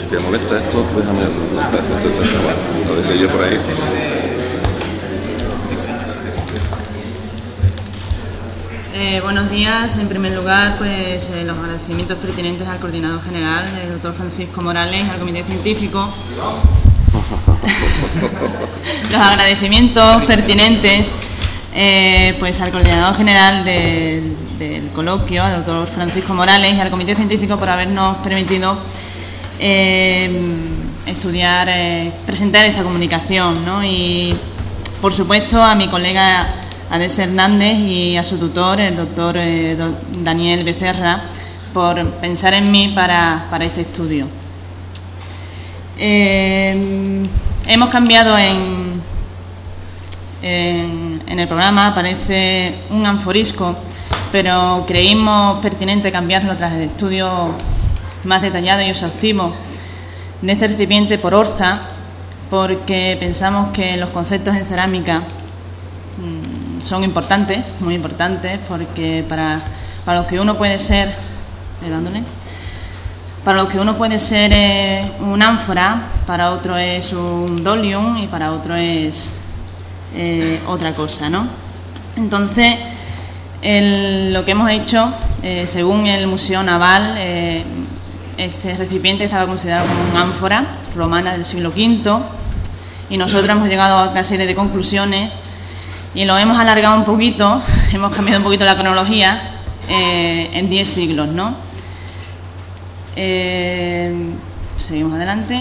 te molesta esto, déjame hacerte esta cámara. Lo dejé yo por ahí. Buenos días. En primer lugar, pues los agradecimientos pertinentes al coordinador general, el doctor Francisco Morales, al comité científico. Los agradecimientos pertinentes pues al coordinador general del coloquio, al doctor Francisco Morales, y al comité científico por habernos permitido estudiar, presentar esta comunicación, ¿no? Y por supuesto a mi colega Ades Hernández y a su tutor, el doctor Daniel Becerra, por pensar en mí para este estudio. Hemos cambiado en el programa, aparece un anforisco, pero creímos pertinente cambiarlo tras el estudio más detallado y exhaustivo de este recipiente por Orza, porque pensamos que los conceptos en cerámica son importantes, muy importantes, porque para lo que uno puede ser, para lo que uno puede ser un ánfora, para otro es un dolium y para otro es otra cosa, ¿no? Entonces, lo que hemos hecho, según el Museo Naval, este recipiente estaba considerado como una ánfora romana del siglo V, y nosotros hemos llegado a otra serie de conclusiones y lo hemos alargado un poquito, hemos cambiado un poquito la cronología en 10 siglos, ¿no? Seguimos adelante.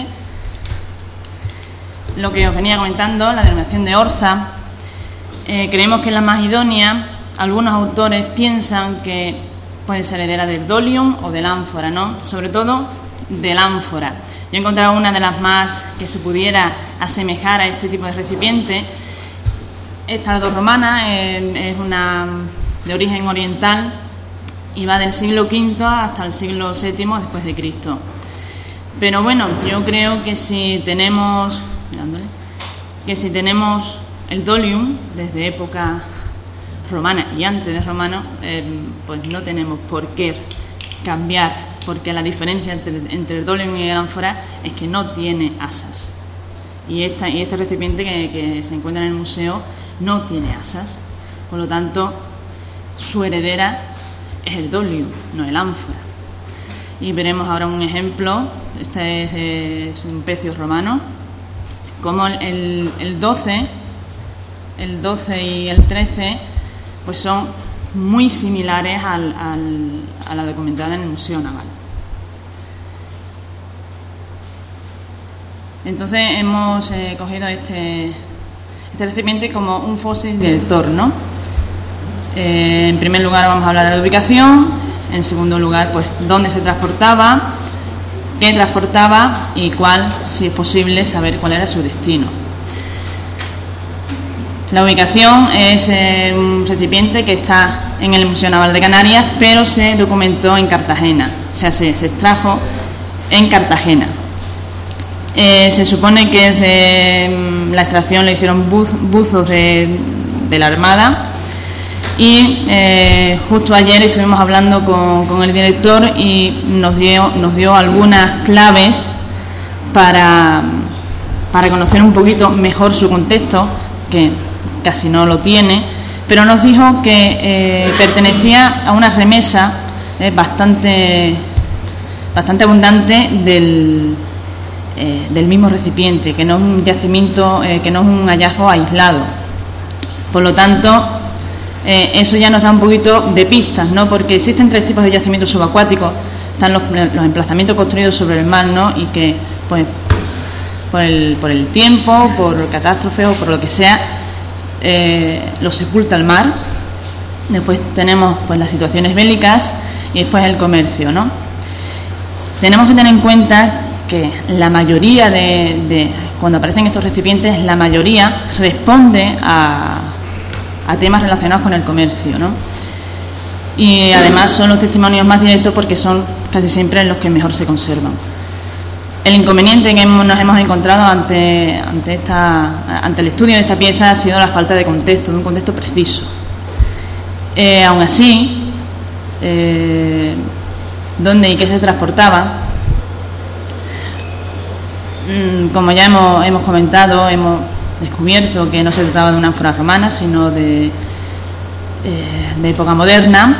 Lo que os venía comentando, la denominación de Orza, creemos que es la más idónea. Algunos autores piensan que puede ser heredera del dolium o del ánfora, ¿no? Sobre todo del ánfora. Yo he encontrado una de las más que se pudiera asemejar a este tipo de recipiente. Es tardorromana, es una de origen oriental y va del siglo V hasta el siglo VII después de Cristo. Pero bueno, yo creo que si tenemos el dolium desde época romana y antes de romano, pues no tenemos por qué cambiar, porque la diferencia entre el dolium y el ánfora es que no tiene asas. Y este recipiente que se encuentra en el museo no tiene asas, por lo tanto su heredera es el dolium, no el ánfora. Y veremos ahora un ejemplo. Este es un pecio romano, como el 12 y el 13 pues son muy similares a la documentada en el Museo Naval. Entonces hemos cogido este recipiente como un fósil del Torno. En primer lugar vamos a hablar de la ubicación, en segundo lugar pues dónde se transportaba, qué transportaba y cuál, si es posible, saber cuál era su destino. La ubicación es un recipiente que está en el Museo Naval de Canarias, pero se documentó en Cartagena, o sea, se extrajo en Cartagena. Se supone que desde la extracción le hicieron buzos de la Armada y justo ayer estuvimos hablando con el director y nos dio algunas claves para conocer un poquito mejor su contexto, que casi no lo tiene, pero nos dijo que pertenecía a una remesa bastante abundante del mismo recipiente, que no es un yacimiento, que no es un hallazgo aislado. Por lo tanto, eso ya nos da un poquito de pistas, ¿no? Porque existen 3 tipos de yacimientos subacuáticos. Están los emplazamientos construidos sobre el mar, ¿no? Y que, pues, por el tiempo, por catástrofes o por lo que sea, los sepulta el mar. Después tenemos pues las situaciones bélicas y después el comercio, ¿no? Tenemos que tener en cuenta que la mayoría de cuando aparecen estos recipientes, la mayoría responde a temas relacionados con el comercio, ¿no? Y además son los testimonios más directos porque son casi siempre los que mejor se conservan. El inconveniente que nos hemos encontrado ante el estudio de esta pieza ha sido la falta de contexto, de un contexto preciso. Aún así, ¿dónde y qué se transportaba? Como ya hemos comentado, hemos descubierto que no se trataba de una ánfora romana, sino de época moderna.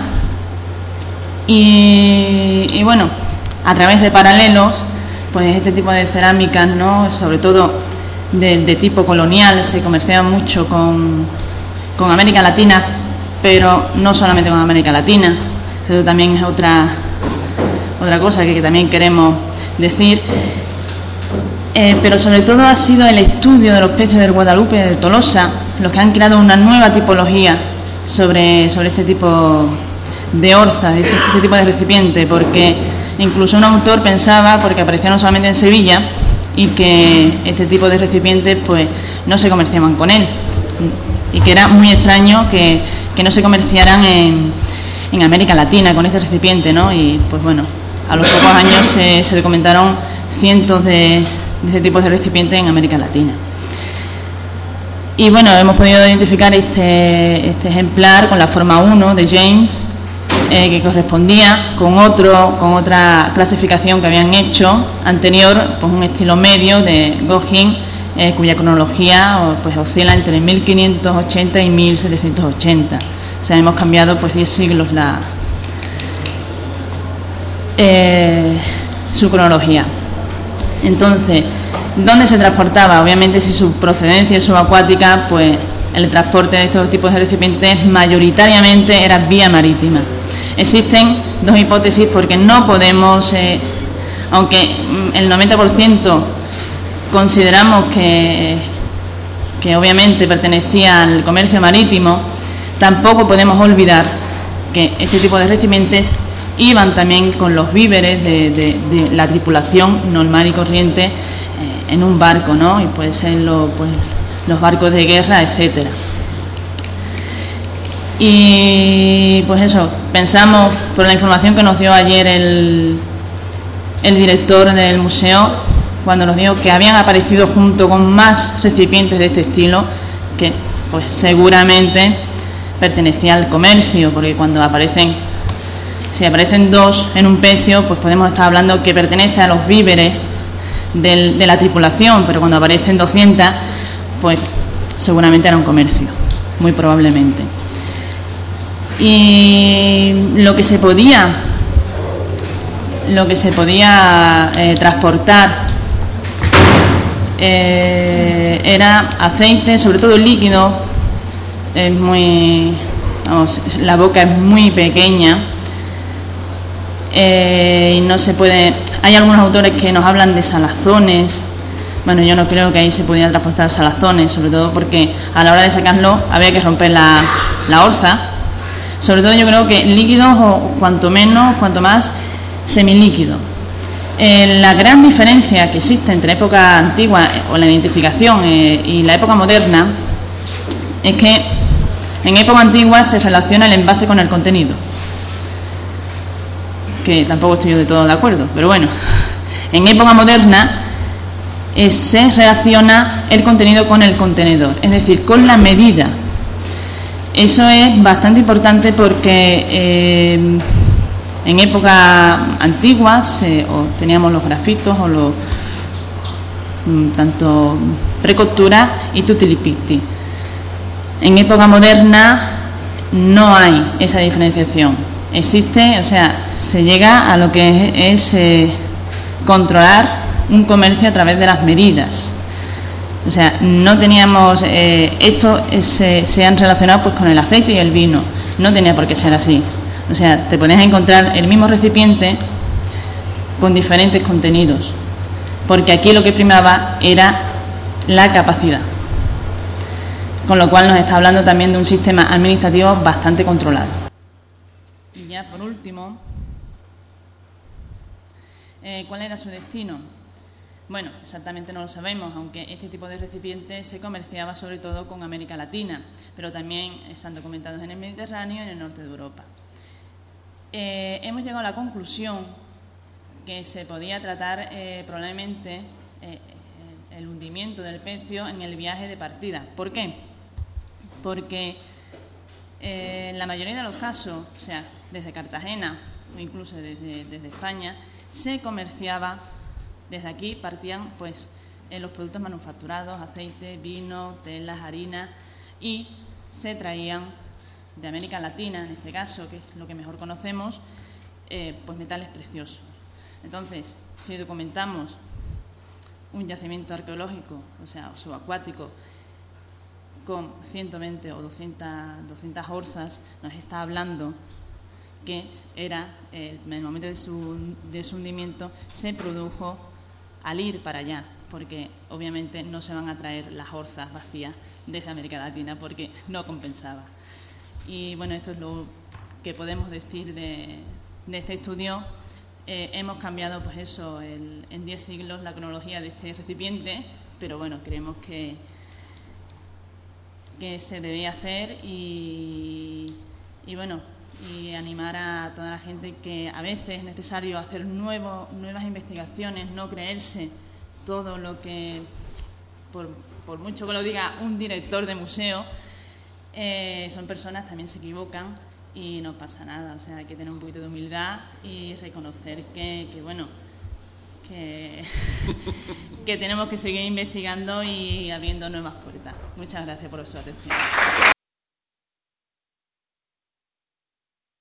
Y bueno, a través de paralelos, pues este tipo de cerámicas, ¿no?, sobre todo de tipo colonial, se comerciaba mucho con América Latina, pero no solamente con América Latina. Eso también es otra cosa que también queremos decir. Pero sobre todo ha sido el estudio de los peces del Guadalupe y del Tolosa los que han creado una nueva tipología sobre este tipo de orzas, este tipo de recipiente, porque incluso un autor pensaba, porque aparecía no solamente en Sevilla, y que este tipo de recipientes pues no se comerciaban con él, y que era muy extraño que no se comerciaran en América Latina con este recipiente, ¿no? Y pues bueno, a los pocos años se documentaron cientos de este tipo de recipientes en América Latina. Y bueno, hemos podido identificar este ejemplar con la forma 1 de James, que correspondía con otra clasificación que habían hecho anterior, pues un estilo medio de Gogin, cuya cronología pues oscila entre 1580 y 1780. O sea, hemos cambiado pues 10 siglos su cronología. Entonces, ¿dónde se transportaba? Obviamente, si su procedencia es subacuática, pues el transporte de estos tipos de recipientes mayoritariamente era vía marítima. Existen dos hipótesis porque no podemos, aunque el 90% consideramos que obviamente pertenecía al comercio marítimo, tampoco podemos olvidar que este tipo de recipientes iban también con los víveres de la tripulación normal y corriente en un barco, ¿no? Y puede ser los barcos de guerra, etcétera. Y pues eso, pensamos, por la información que nos dio ayer el director del museo, cuando nos dijo que habían aparecido junto con más recipientes de este estilo, que pues seguramente pertenecía al comercio, porque si aparecen dos en un pecio, pues podemos estar hablando que pertenece a los víveres de la tripulación, pero cuando aparecen 200, pues seguramente era un comercio, muy probablemente. Y lo que se podía transportar era aceite, sobre todo líquido. La boca es muy pequeña, y no se puede. Hay algunos autores que nos hablan de salazones. Bueno, yo no creo que ahí se pudieran transportar salazones, sobre todo porque a la hora de sacarlo había que romper la orza. Sobre todo yo creo que líquidos, o cuanto más semilíquido. La gran diferencia que existe entre época antigua o la identificación y la época moderna es que en época antigua se relaciona el envase con el contenido, que tampoco estoy yo de todo de acuerdo, pero bueno, en época moderna se relaciona el contenido con el contenedor, es decir, con la medida. Eso es bastante importante porque en época antigua teníamos los grafitos o tanto precoctura y tutilipitti. En época moderna no hay esa diferenciación. Existe, o sea, se llega a lo que es controlar un comercio a través de las medidas. O sea, no teníamos esto se han relacionado pues con el aceite y el vino. No tenía por qué ser así. O sea, te podías encontrar el mismo recipiente con diferentes contenidos, porque aquí lo que primaba era la capacidad. Con lo cual nos está hablando también de un sistema administrativo bastante controlado. Y ya por último, ¿cuál era su destino? Bueno, exactamente no lo sabemos, aunque este tipo de recipientes se comerciaba sobre todo con América Latina, pero también están documentados en el Mediterráneo y en el norte de Europa. Hemos llegado a la conclusión que se podía tratar probablemente el hundimiento del pecio en el viaje de partida. ¿Por qué? Porque en la mayoría de los casos, o sea, desde Cartagena o incluso desde España, se comerciaba. Desde aquí partían pues los productos manufacturados, aceite, vino, telas, harinas, y se traían de América Latina, en este caso, que es lo que mejor conocemos, pues metales preciosos. Entonces, si documentamos un yacimiento arqueológico, o sea, subacuático, con 120 o 200 orzas, nos está hablando que era, en el momento de su hundimiento, se produjo al ir para allá, porque obviamente no se van a traer las orzas vacías desde América Latina, porque no compensaba. Y bueno, esto es lo que podemos decir de este estudio. Hemos cambiado, pues eso, en 10 siglos la cronología de este recipiente, pero bueno, creemos que se debía hacer y bueno, y animar a toda la gente que a veces es necesario hacer nuevas investigaciones, no creerse todo lo que, por mucho que lo diga un director de museo, son personas, también se equivocan y no pasa nada. O sea, hay que tener un poquito de humildad y reconocer que tenemos que seguir investigando y abriendo nuevas puertas. Muchas gracias por su atención.